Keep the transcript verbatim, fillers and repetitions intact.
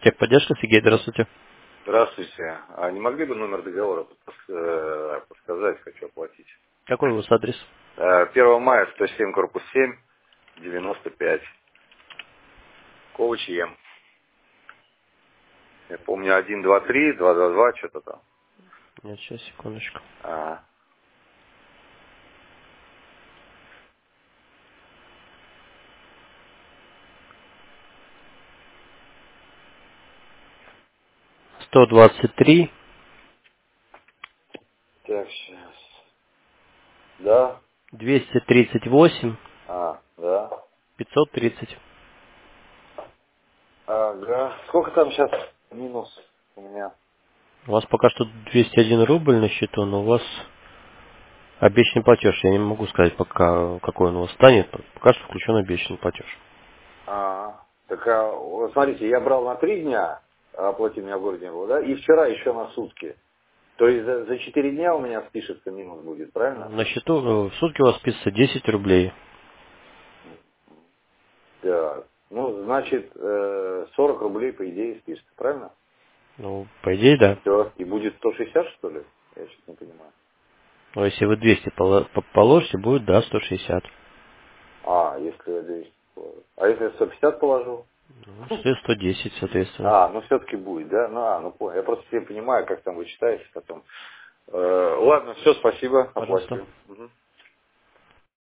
Техподдержка, Сергей, здравствуйте. Здравствуйте. А не могли бы номер договора подс- э, подсказать, хочу оплатить? Какой у вас адрес? Э, первого мая, сто семь, корпус семь, девяносто пять. Ковач Ем. Я помню, один, два, три, два, два, два, что-то там. Нет, сейчас, секундочку. А, сто двадцать три, так, сейчас. Да? двести тридцать восемь, А, да. пятьсот тридцать. Ага. Сколько там сейчас минус у меня? У вас пока что двести один рубль на счету, но у вас обещанный платеж. Я не могу сказать пока, какой он у вас станет. Пока что включен обещанный платеж. А, так, а, вот смотрите, я брал на три дня, а оплатить у меня в городе не было, да? И вчера еще на сутки. То есть за, за четыре дня у меня спишется минус будет, правильно? На счету э, в сутки у вас списывается десять рублей. Да. Ну, значит, э, сорок рублей, по идее, спишется, правильно? Ну, по идее, да. Все. И будет сто шестьдесят, что ли? Я сейчас не понимаю. Но если вы двести поло- по- положите, будет, да, сто шестьдесят. А, если я двести положу. А если я сто пятьдесят положу? Ну, сто десять, соответственно. А, ну все-таки будет, да? Ну, а, ну понял. Я просто не понимаю, как там вы читаете потом. Э, ладно, все, спасибо, Пожалуйста. оплачиваю.